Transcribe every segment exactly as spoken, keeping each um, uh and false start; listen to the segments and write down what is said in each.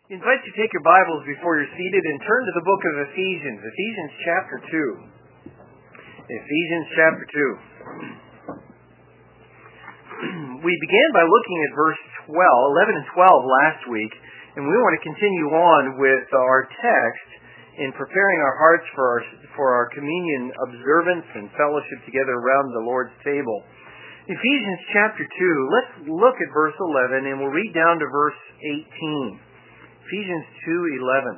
I invite you to take your Bibles before you're seated and turn to the book of Ephesians, Ephesians chapter two. Ephesians chapter two. We began by looking at verse twelve, eleven and twelve last week, and we want to continue on with our text in preparing our hearts for our, for our communion observance and fellowship together around the Lord's table. Ephesians chapter two, let's look at verse eleven, and we'll read down to verse eighteen. Ephesians two eleven.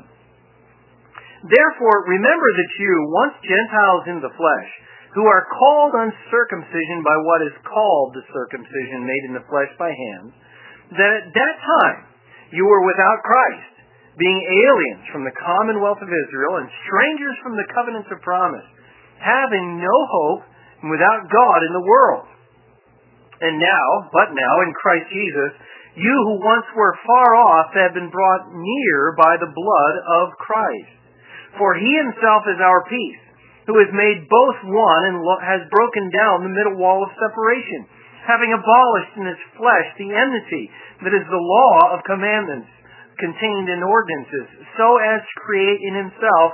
Therefore, remember that you, once Gentiles in the flesh, who are called uncircumcision by what is called the circumcision made in the flesh by hands, that at that time you were without Christ, being aliens from the commonwealth of Israel and strangers from the covenants of promise, having no hope and without God in the world. And now, but now, in Christ Jesus, you who once were far off have been brought near by the blood of Christ. For he himself is our peace, who has made both one and has broken down the middle wall of separation, having abolished in his flesh the enmity that is the law of commandments contained in ordinances, so as to create in himself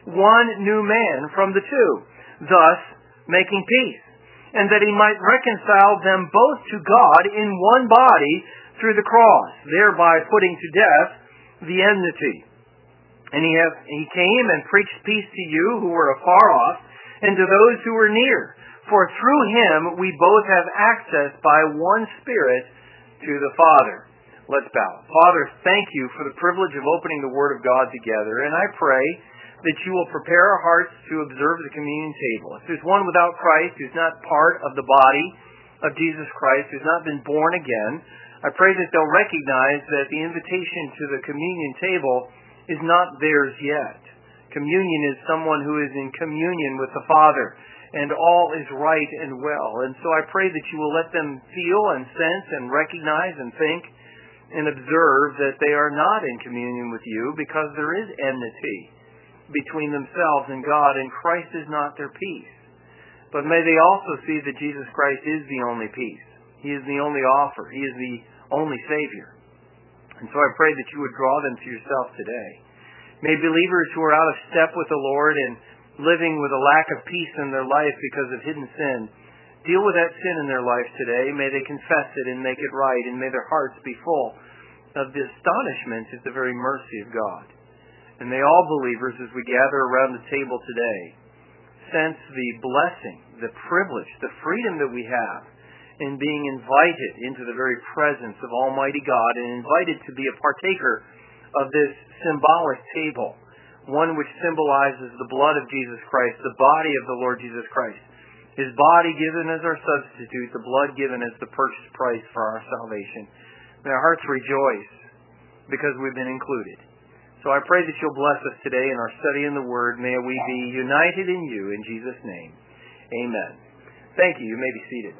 one new man from the two, thus making peace, and that he might reconcile them both to God in one body through the cross, thereby putting to death the enmity. And he, have, he came and preached peace to you who were afar off, and to those who were near. For through him we both have access by one Spirit to the Father. Let's bow. Father, thank you for the privilege of opening the Word of God together, and I pray that you will prepare our hearts to observe the communion table. If there's one without Christ who's not part of the body of Jesus Christ, who's not been born again, I pray that they'll recognize that the invitation to the communion table is not theirs yet. Communion is someone who is in communion with the Father, and all is right and well. And so I pray that you will let them feel and sense and recognize and think and observe that they are not in communion with you because there is enmity between themselves and God, and Christ is not their peace. But may they also see that Jesus Christ is the only peace. He is the only offer. He is the only Savior. And so I pray that you would draw them to yourself today. May believers who are out of step with the Lord and living with a lack of peace in their life because of hidden sin, deal with that sin in their life today. May they confess it and make it right, and may their hearts be full of the astonishment at the very mercy of God. And may all believers, as we gather around the table today, sense the blessing, the privilege, the freedom that we have in being invited into the very presence of Almighty God and invited to be a partaker of this symbolic table, one which symbolizes the blood of Jesus Christ, the body of the Lord Jesus Christ, his body given as our substitute, the blood given as the purchase price for our salvation. May our hearts rejoice because we've been included. So I pray that you'll bless us today in our study in the Word. May we be united in you in Jesus' name. Amen. Thank you. You may be seated.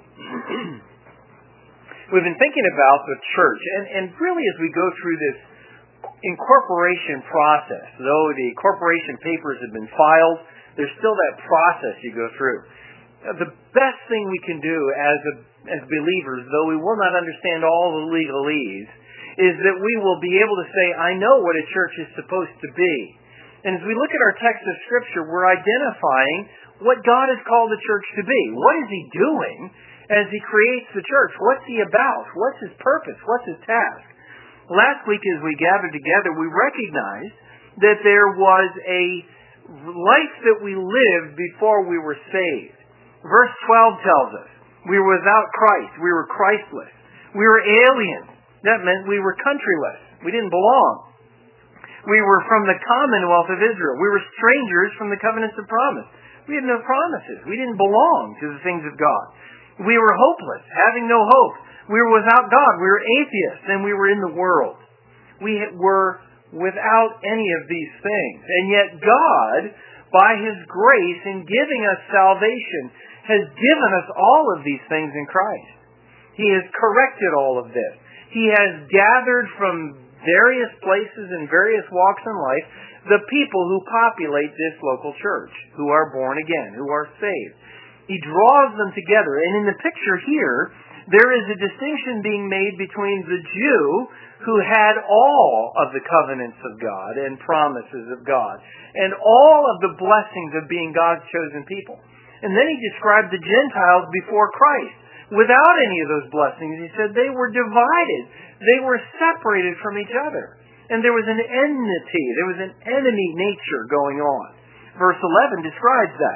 We've been thinking about the church, and, and really as we go through this incorporation process, though the incorporation papers have been filed, there's still that process you go through. The best thing we can do as a, as believers, though we will not understand all the legalese, is that we will be able to say, I know what a church is supposed to be. And as we look at our text of Scripture, we're identifying what God has called the church to be. What is he doing as he creates the church? What's he about? What's his purpose? What's his task? Last week as we gathered together, we recognized that there was a life that we lived before we were saved. Verse twelve tells us, we were without Christ. We were Christless. We were aliens. That meant we were countryless. We didn't belong. We were from the commonwealth of Israel. We were strangers from the covenants of promise. We had no promises. We didn't belong to the things of God. We were hopeless, having no hope. We were without God. We were atheists, and we were in the world. We were without any of these things. And yet God, by his grace in giving us salvation, has given us all of these things in Christ. He has corrected all of this. He has gathered from various places and various walks in life the people who populate this local church, who are born again, who are saved. He draws them together. And in the picture here, there is a distinction being made between the Jew who had all of the covenants of God and promises of God, and all of the blessings of being God's chosen people. And then he described the Gentiles before Christ. Without any of those blessings, he said they were divided. They were separated from each other. And there was an enmity. There was an enemy nature going on. Verse eleven describes that.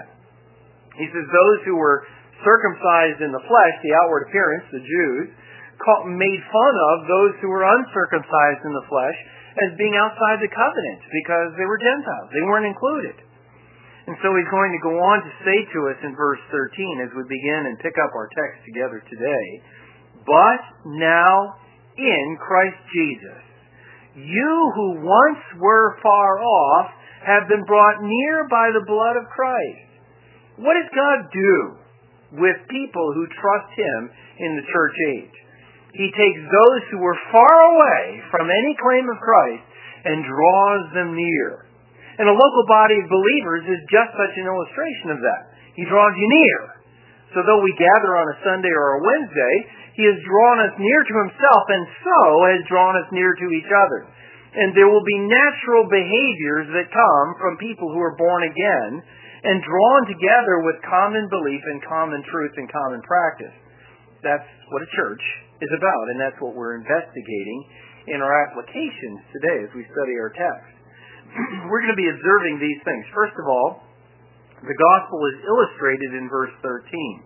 He says those who were circumcised in the flesh, the outward appearance, the Jews, made fun of those who were uncircumcised in the flesh as being outside the covenant because they were Gentiles. They weren't included. And so he's going to go on to say to us in verse thirteen as we begin and pick up our text together today, "But now in Christ Jesus, you who once were far off have been brought near by the blood of Christ." What does God do with people who trust Him in the church age? He takes those who were far away from any claim of Christ and draws them near. And a local body of believers is just such an illustration of that. He draws you near. So though we gather on a Sunday or a Wednesday, He has drawn us near to Himself and so has drawn us near to each other. And there will be natural behaviors that come from people who are born again and drawn together with common belief and common truth and common practice. That's what a church is about, and that's what we're investigating in our applications today as we study our text. We're going to be observing these things. First of all, the gospel is illustrated in verse thirteen.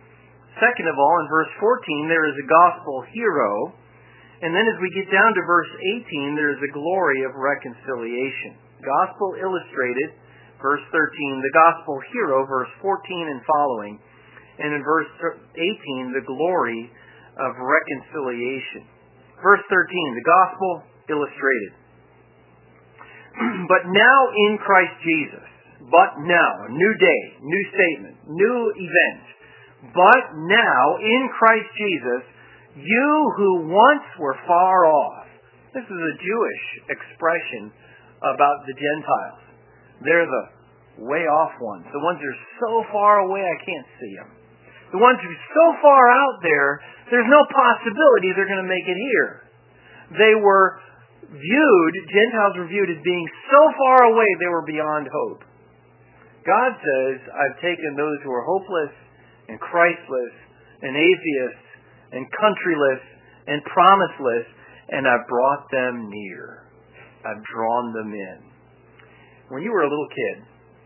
Second of all, in verse fourteen, there is a gospel hero. And then as we get down to verse eighteen, there is a glory of reconciliation. Gospel illustrated, verse thirteen, the gospel hero, verse fourteen and following. And in verse eighteen, the glory of reconciliation. Verse thirteen, the gospel illustrated. But now in Christ Jesus, but now, new day, new statement, new event. But now in Christ Jesus, you who once were far off. This is a Jewish expression about the Gentiles. They're the way off ones. The ones that are so far away I can't see them. The ones who are so far out there, there's no possibility they're going to make it here. They were viewed, Gentiles were viewed as being so far away they were beyond hope. God says, I've taken those who are hopeless and Christless and atheists and countryless and promiseless, and I've brought them near. I've drawn them in. When you were a little kid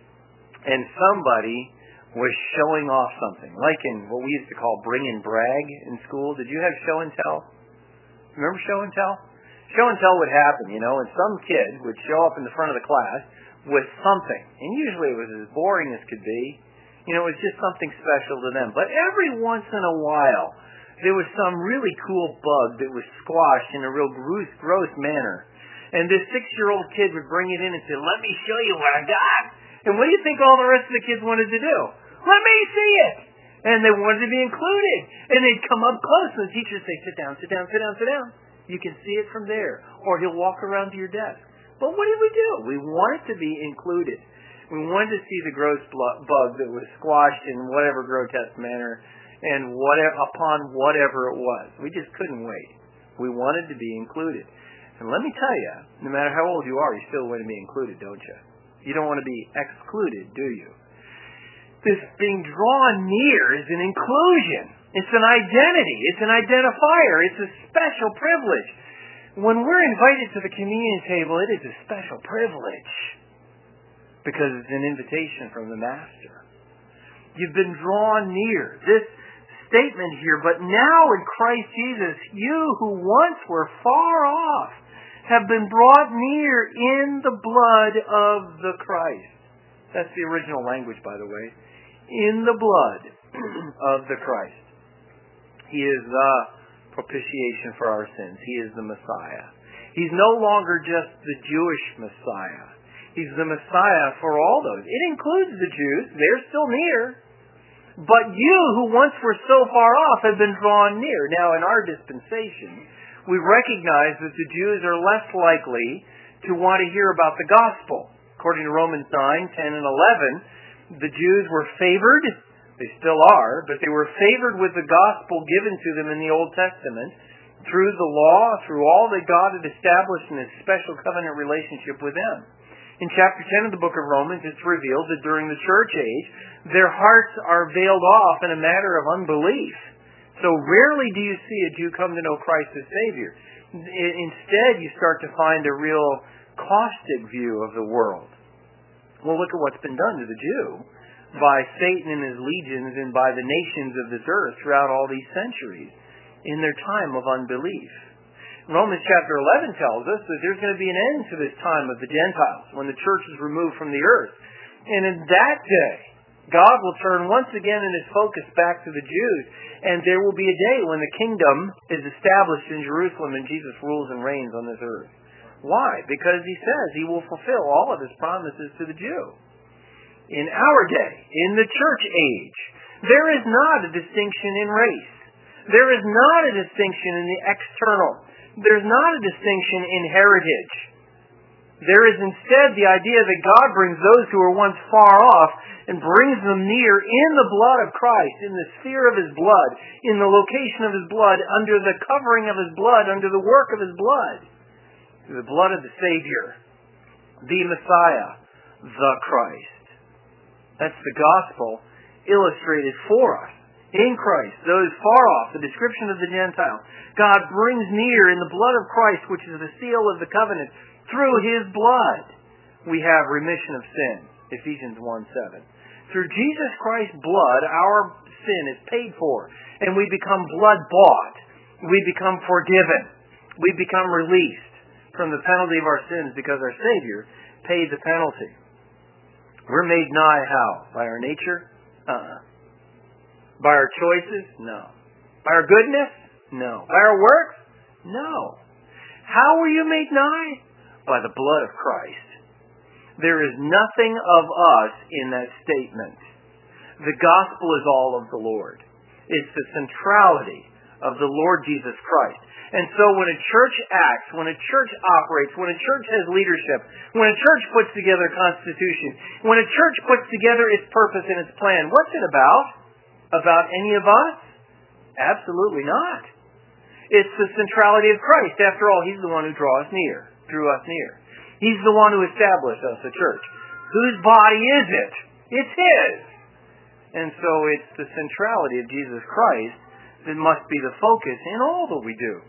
and somebody was showing off something, like in what we used to call bring and brag in school, did you have show and tell? Remember show and tell? Show and tell would happen, you know, and some kid would show up in the front of the class with something. And usually it was as boring as could be. You know, it was just something special to them. But every once in a while, there was some really cool bug that was squashed in a real gross, gross manner. And this six-year-old kid would bring it in and say, let me show you what I got. And what do you think all the rest of the kids wanted to do? Let me see it. And they wanted to be included. And they'd come up close and the teacher would say, sit down, sit down, sit down, sit down. You can see it from there. Or he'll walk around to your desk. But what did we do? We wanted to be included. We wanted to see the gross bug that was squashed in whatever grotesque manner and whatever, upon whatever it was. We just couldn't wait. We wanted to be included. And let me tell you, no matter how old you are, you still want to be included, don't you? You don't want to be excluded, do you? This being drawn near is an inclusion. It's an identity. It's an identifier. It's a special privilege. When we're invited to the communion table, it is a special privilege because it's an invitation from the Master. You've been drawn near. This statement here, but now in Christ Jesus, you who once were far off have been brought near in the blood of the Christ. That's the original language, by the way. In the blood of the Christ. He is the propitiation for our sins. He is the Messiah. He's no longer just the Jewish Messiah. He's the Messiah for all those. It includes the Jews. They're still near. But you who once were so far off have been drawn near. Now, in our dispensation, we recognize that the Jews are less likely to want to hear about the gospel. According to Romans nine, ten, and eleven, the Jews were favored. They still are, but they were favored with the gospel given to them in the Old Testament, through the law, through all that God had established in His special covenant relationship with them. In chapter ten of the book of Romans, it's revealed that during the church age, their hearts are veiled off in a matter of unbelief. So rarely do you see a Jew come to know Christ as Savior. Instead, you start to find a real caustic view of the world. Well, look at what's been done to the Jew by Satan and his legions and by the nations of this earth throughout all these centuries in their time of unbelief. Romans chapter eleven tells us that there's going to be an end to this time of the Gentiles when the church is removed from the earth. And in that day, God will turn once again in His focus back to the Jews, and there will be a day when the kingdom is established in Jerusalem and Jesus rules and reigns on this earth. Why? Because He says He will fulfill all of His promises to the Jew. In our day, in the church age, there is not a distinction in race. There is not a distinction in the external. There's not a distinction in heritage. There is instead the idea that God brings those who were once far off and brings them near in the blood of Christ, in the sphere of His blood, in the location of His blood, under the covering of His blood, under the work of His blood. The blood of the Savior, the Messiah, the Christ. That's the gospel illustrated for us. In Christ, those far off, the description of the Gentiles, God brings near in the blood of Christ, which is the seal of the covenant, through His blood, we have remission of sin. Ephesians one seven. Through Jesus Christ's blood, our sin is paid for, and we become blood-bought. We become forgiven. We become released from the penalty of our sins because our Savior paid the penalty. We're made nigh how? By our nature? Uh-uh. By our choices? No. By our goodness? No. By our works? No. How were you made nigh? By the blood of Christ. There is nothing of us in that statement. The gospel is all of the Lord. It's the centrality of the Lord Jesus Christ. And so when a church acts, when a church operates, when a church has leadership, when a church puts together a constitution, when a church puts together its purpose and its plan, what's it about? About any of us? Absolutely not. It's the centrality of Christ. After all, He's the one who draws near, drew us near. He's the one who established us a church. Whose body is it? It's His. And so it's the centrality of Jesus Christ that must be the focus in all that we do.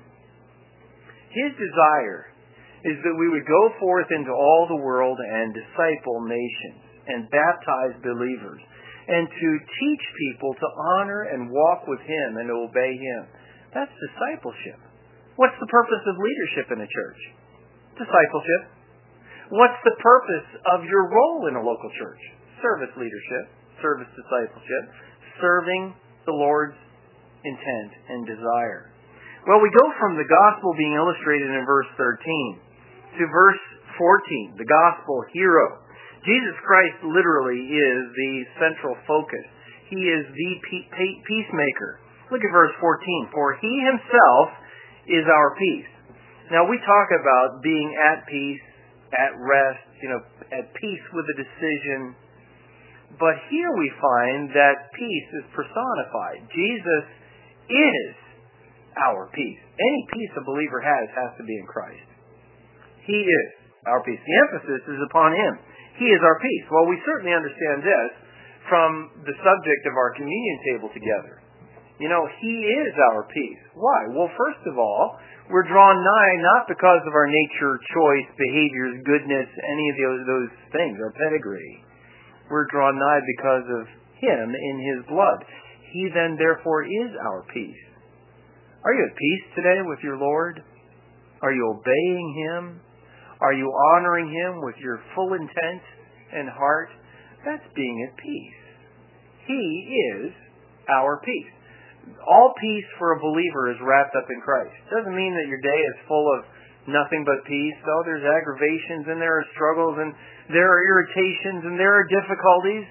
His desire is that we would go forth into all the world and disciple nations and baptize believers, and to teach people to honor and walk with Him and obey Him. That's discipleship. What's the purpose of leadership in a church? Discipleship. What's the purpose of your role in a local church? Service leadership, service discipleship, serving the Lord's intent and desire. Well, we go from the gospel being illustrated in verse thirteen to verse fourteen, the gospel hero. Jesus Christ literally is the central focus. He is the peacemaker. Look at verse fourteen. For He Himself is our peace. Now we talk about being at peace, at rest, you know, at peace with a decision. But here we find that peace is personified. Jesus is our peace. Any peace a believer has has to be in Christ. He is our peace. The emphasis is upon Him. He is our peace. Well, we certainly understand this from the subject of our communion table together. You know, He is our peace. Why? Well, first of all, we're drawn nigh not because of our nature, choice, behaviors, goodness, any of those, those things, our pedigree. We're drawn nigh because of Him in His blood. He then, therefore, is our peace. Are you at peace today with your Lord? Are you obeying Him? Are you honoring Him with your full intent and heart? That's being at peace. He is our peace. All peace for a believer is wrapped up in Christ. It doesn't mean that your day is full of nothing but peace. Oh, there's aggravations and there are struggles and there are irritations and there are difficulties.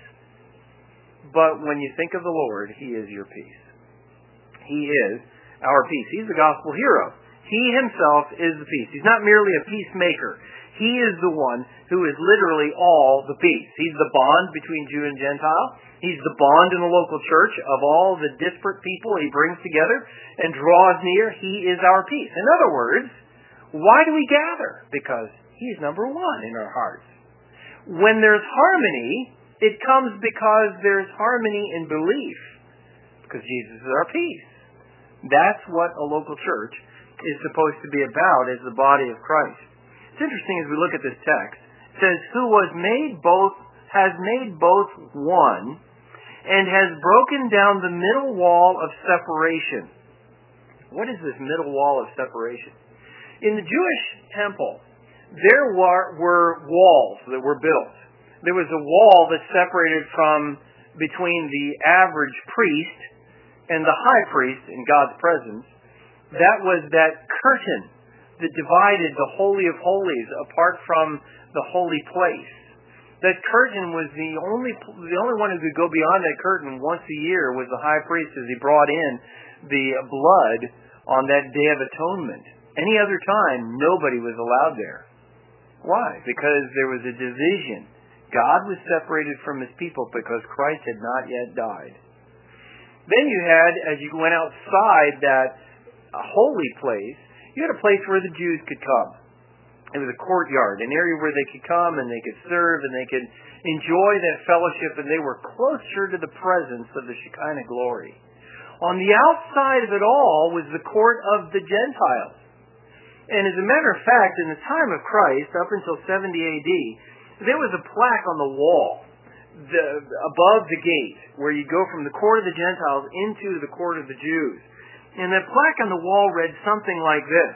But when you think of the Lord, He is your peace. He is our peace. He's the gospel hero. He Himself is the peace. He's not merely a peacemaker. He is the one who is literally all the peace. He's the bond between Jew and Gentile. He's the bond in the local church of all the disparate people He brings together and draws near. He is our peace. In other words, why do we gather? Because He's number one in our hearts. When there's harmony, it comes because there's harmony in belief. Because Jesus is our peace. That's what a local church is supposed to be about as the body of Christ. It's interesting as we look at this text. It says, who was made both, has made both one, and has broken down the middle wall of separation. What is this middle wall of separation? In the Jewish temple, there were, were walls that were built. There was a wall that separated from between the average priest and the high priest in God's presence. That was that curtain that divided the Holy of Holies apart from the holy place. That curtain was the only the only one who could go beyond that curtain once a year was the high priest as he brought in the blood on that Day of Atonement. Any other time, nobody was allowed there. Why? Because there was a division. God was separated from His people because Christ had not yet died. Then you had, as you went outside that holy place, you had a place where the Jews could come. It was a courtyard, an area where they could come and they could serve and they could enjoy that fellowship, and they were closer to the presence of the Shekinah glory. On the outside of it all was the court of the Gentiles. And as a matter of fact, in the time of Christ, up until seventy A D, there was a plaque on the wall the, above the gate where you go from the court of the Gentiles into the court of the Jews. And that plaque on the wall read something like this: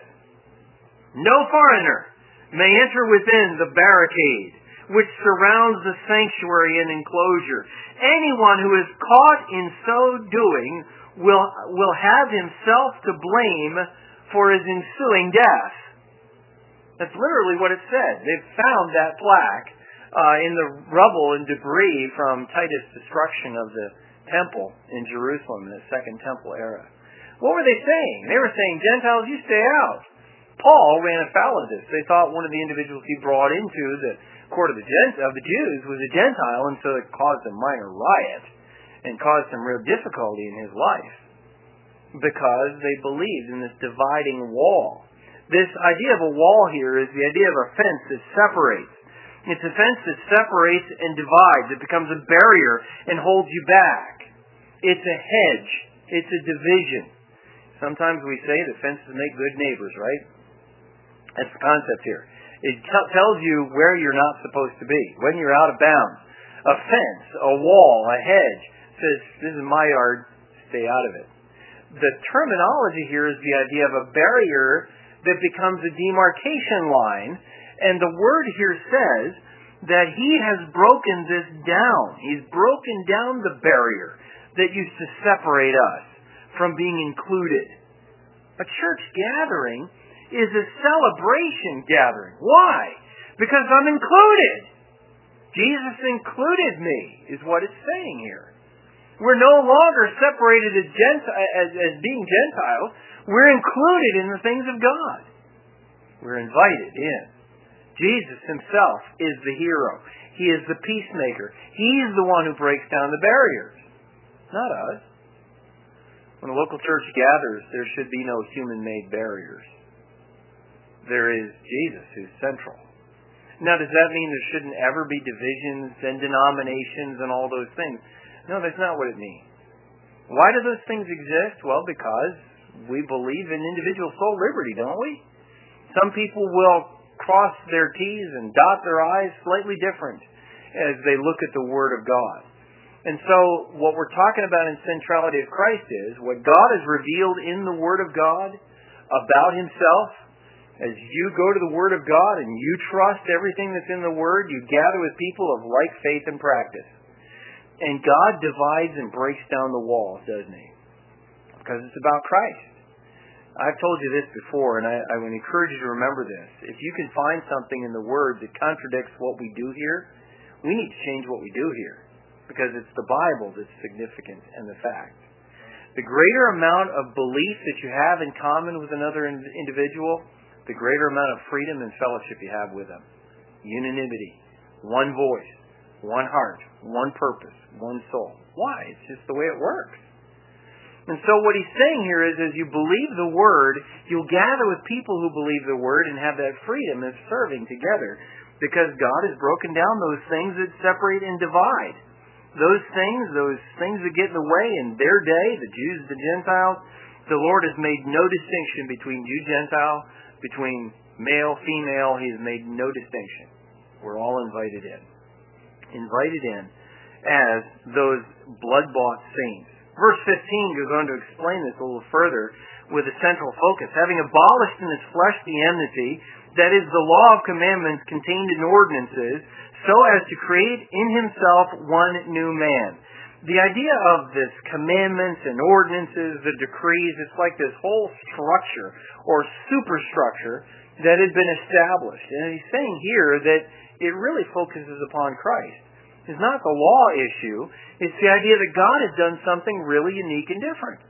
no foreigner may enter within the barricade which surrounds the sanctuary and enclosure. Anyone who is caught in so doing will, will have himself to blame for his ensuing death. That's literally what it said. They've found that plaque uh, in the rubble and debris from Titus' destruction of the temple in Jerusalem in the Second Temple era. What were they saying? They were saying, Gentiles, you stay out. Paul ran afoul of this. They thought one of the individuals he brought into the court of the, Gent- of the Jews was a Gentile, and so it caused a minor riot and caused some real difficulty in his life because they believed in this dividing wall. This idea of a wall here is the idea of a fence that separates. It's a fence that separates and divides. It becomes a barrier and holds you back. It's a hedge. It's a division. Sometimes we say that fences make good neighbors, right? That's the concept here. It t- tells you where you're not supposed to be, when you're out of bounds. A fence, a wall, a hedge says, this is my yard, stay out of it. The terminology here is the idea of a barrier that becomes a demarcation line, and the word here says that He has broken this down. He's broken down the barrier that used to separate us from being included. A church gathering is a celebration gathering. Why? Because I'm included. Jesus included me, is what it's saying here. We're no longer separated as, Genti- as, as being Gentiles. We're included in the things of God. We're invited in. Jesus Himself is the hero. He is the peacemaker. He's the one who breaks down the barriers, not us. When a local church gathers, there should be no human-made barriers. There is Jesus who's central. Now, does that mean there shouldn't ever be divisions and denominations and all those things? No, that's not what it means. Why do those things exist? Well, because we believe in individual soul liberty, don't we? Some people will cross their T's and dot their I's slightly different as they look at the Word of God. And so what we're talking about in centrality of Christ is what God has revealed in the Word of God about Himself. As you go to the Word of God and you trust everything that's in the Word, you gather with people of like faith and practice. And God divides and breaks down the walls, doesn't He? Because it's about Christ. I've told you this before, and I, I would encourage you to remember this. If you can find something in the Word that contradicts what we do here, we need to change what we do here. Because it's the Bible that's significant and the fact. The greater amount of belief that you have in common with another individual, the greater amount of freedom and fellowship you have with Him. Unanimity. One voice. One heart. One purpose. One soul. Why? It's just the way it works. And so what he's saying here is, as you believe the Word, you'll gather with people who believe the Word and have that freedom of serving together, because God has broken down those things that separate and divide. Those things, those things that get in the way in their day, the Jews, the Gentiles, the Lord has made no distinction between Jew, Gentile, between male, female. He has made no distinction. We're all invited in. Invited in as those blood-bought saints. Verse fifteen goes on to explain this a little further with a central focus. Having abolished in his flesh the enmity, that is the law of commandments contained in ordinances, so as to create in himself one new man. The idea of this commandments and ordinances, the decrees, it's like this whole structure or superstructure that had been established. And he's saying here that it really focuses upon Christ. It's not the law issue. It's the idea that God has done something really unique and different.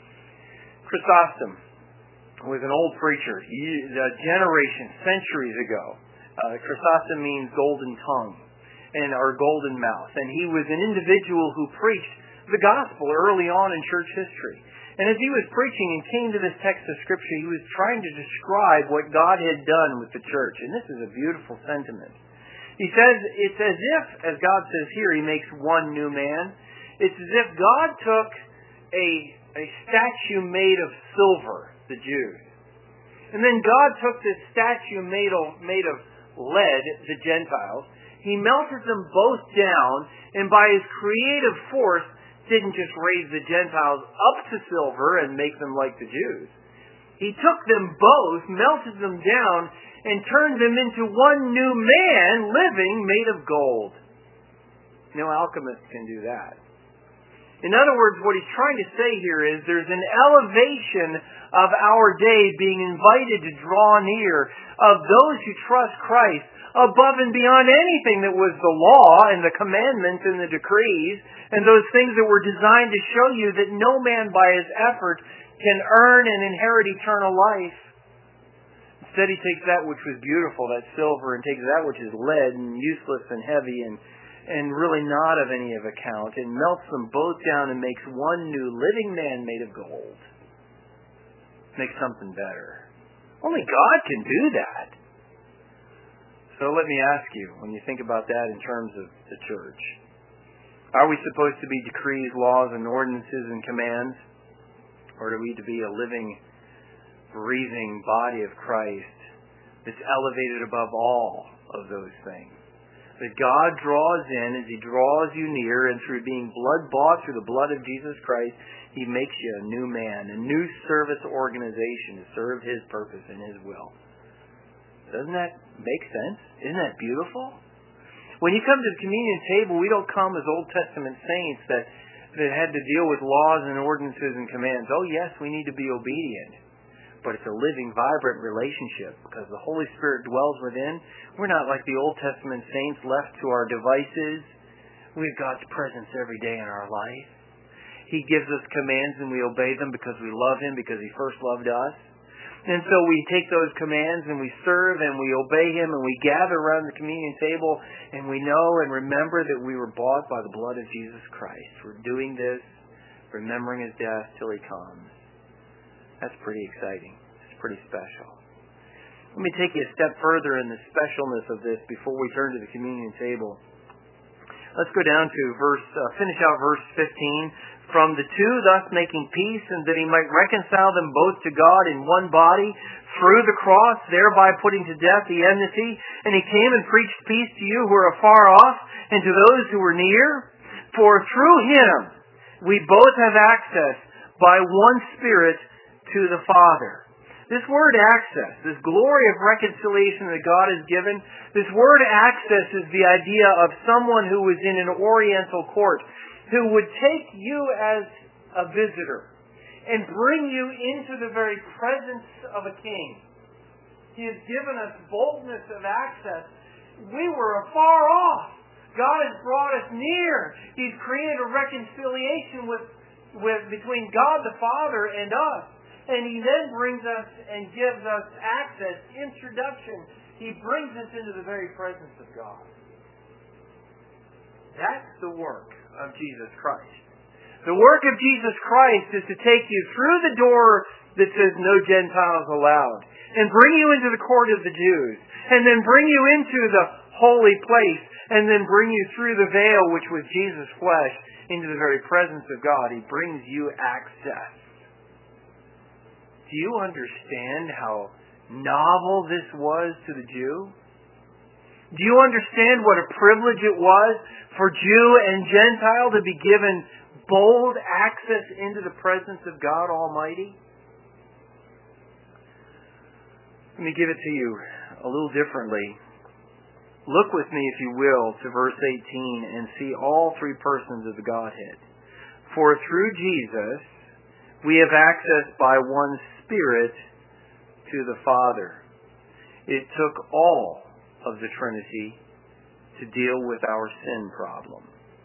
Chrysostom was an old preacher, a generation, centuries ago. Uh, Chrysostom means golden tongue and or golden mouth. And he was an individual who preached the gospel early on in church history. And as he was preaching and came to this text of Scripture, he was trying to describe what God had done with the church. And this is a beautiful sentiment. He says, it's as if, as God says here, He makes one new man. It's as if God took a, a statue made of silver, the Jews. And then God took this statue made of, made of lead, the Gentiles. He melted them both down, and by His creative force, didn't just raise the Gentiles up to silver and make them like the Jews. He took them both, melted them down, and turned them into one new man living made of gold. No alchemist can do that. In other words, what he's trying to say here is there's an elevation of our day being invited to draw near of those who trust Christ above and beyond anything that was the law and the commandments and the decrees and those things that were designed to show you that no man by his effort can earn and inherit eternal life. Instead, he takes that which was beautiful, that silver, and takes that which is lead and useless and heavy and, and really not of any of account, and melts them both down and makes one new living man made of gold. Makes something better. Only God can do that. So let me ask you, when you think about that in terms of the church, are we supposed to be decrees, laws, and ordinances and commands? Or are we to be a living, breathing body of Christ that's elevated above all of those things? That God draws in as He draws you near, and through being blood-bought through the blood of Jesus Christ, He makes you a new man, a new service organization to serve His purpose and His will. Doesn't that make sense? Isn't that beautiful? When you come to the communion table, we don't come as Old Testament saints that, that had to deal with laws and ordinances and commands. Oh yes, we need to be obedient. But it's a living, vibrant relationship because the Holy Spirit dwells within. We're not like the Old Testament saints left to our devices. We have God's presence every day in our life. He gives us commands and we obey them because we love Him, because He first loved us. And so we take those commands and we serve and we obey Him and we gather around the communion table and we know and remember that we were bought by the blood of Jesus Christ. We're doing this, remembering His death till He comes. That's pretty exciting. It's pretty special. Let me take you a step further in the specialness of this before we turn to the communion table. Let's go down to verse, uh, finish out verse fifteen. From the two, thus making peace, and that He might reconcile them both to God in one body through the cross, thereby putting to death the enmity. And He came and preached peace to you who are afar off, and to those who are near. For through Him we both have access by one Spirit to the Father. This word access, this glory of reconciliation that God has given, this word access is the idea of someone who was in an oriental court, who would take you as a visitor and bring you into the very presence of a king. He has given us boldness of access. We were afar off. God has brought us near. He's created a reconciliation with, with between God the Father and us. And He then brings us and gives us access, introduction. He brings us into the very presence of God. That's the work of Jesus Christ. The work of Jesus Christ is to take you through the door that says no Gentiles allowed, and bring you into the court of the Jews, and then bring you into the holy place, and then bring you through the veil, which was Jesus' flesh, into the very presence of God. He brings you access. Do you understand how novel this was to the Jew? Do you understand what a privilege it was for Jew and Gentile to be given bold access into the presence of God Almighty? Let me give it to you a little differently. Look with me, if you will, to verse eighteen and see all three persons of the Godhead. For through Jesus we have access by one Spirit to the Father. It took all of the Trinity to deal with our sin problem.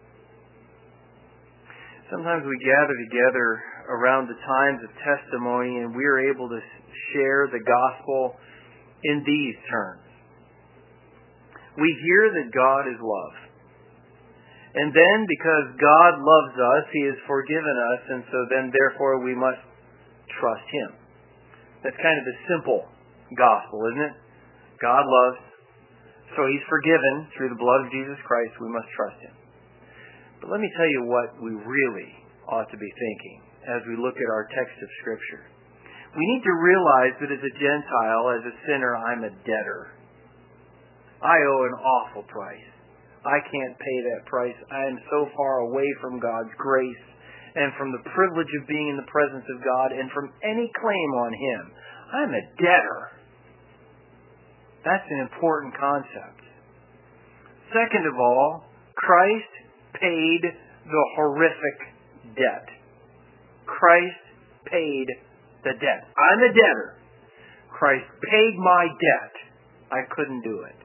Sometimes we gather together around the times of testimony and we are able to share the gospel in these terms. We hear that God is love. And then because God loves us, He has forgiven us, and so then therefore we must trust Him. That's kind of the simple gospel, isn't it? God loves, so He's forgiven through the blood of Jesus Christ. We must trust Him. But let me tell you what we really ought to be thinking as we look at our text of Scripture. We need to realize that as a Gentile, as a sinner, I'm a debtor. I owe an awful price. I can't pay that price. I am so far away from God's grace and from the privilege of being in the presence of God and from any claim on Him. I'm a debtor. That's an important concept. Second of all, Christ paid the horrific debt. Christ paid the debt. I'm a debtor. Christ paid my debt. I couldn't do it.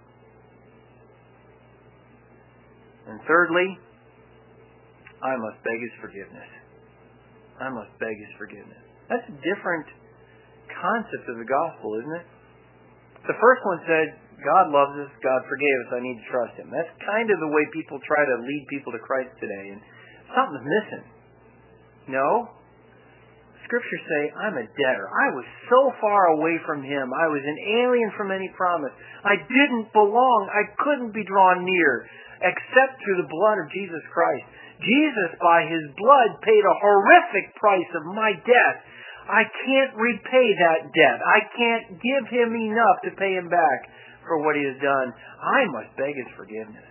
And thirdly, I must beg His forgiveness. I must beg His forgiveness. That's a different concept of the gospel, isn't it? The first one said, God loves us, God forgave us, I need to trust Him. That's kind of the way people try to lead people to Christ today, and something's missing. No. Scriptures say, I'm a debtor. I was so far away from Him. I was an alien from any promise. I didn't belong. I couldn't be drawn near except through the blood of Jesus Christ. Jesus, by His blood, paid a horrific price of my debt. I can't repay that debt. I can't give Him enough to pay Him back for what He has done. I must beg His forgiveness.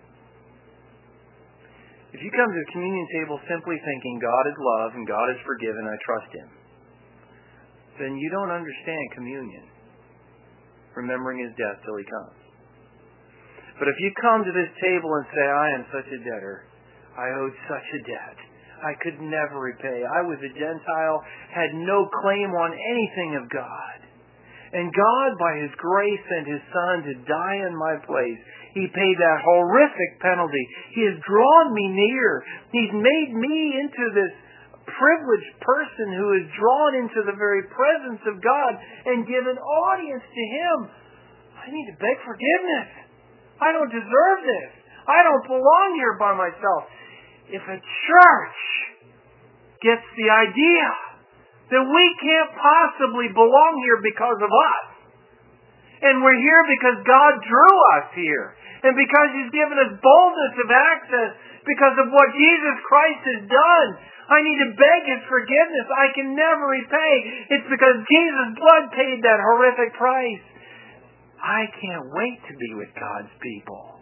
If you come to the communion table simply thinking God is love and God is forgiven, I trust Him, then you don't understand communion, remembering His death till He comes. But if you come to this table and say, I am such a debtor, I owed such a debt, I could never repay, I was a Gentile, had no claim on anything of God, and God, by His grace, sent His Son to die in my place. He paid that horrific penalty. He has drawn me near. He's made me into this privileged person who is drawn into the very presence of God and given audience to Him. I need to beg forgiveness. I don't deserve this. I don't belong here by myself. If a church gets the idea that we can't possibly belong here because of us, and we're here because God drew us here, and because He's given us boldness of access because of what Jesus Christ has done, I need to beg His forgiveness. I can never repay. It's because Jesus' blood paid that horrific price. I can't wait to be with God's people.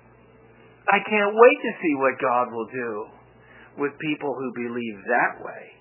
I can't wait to see what God will do with people who believe that way.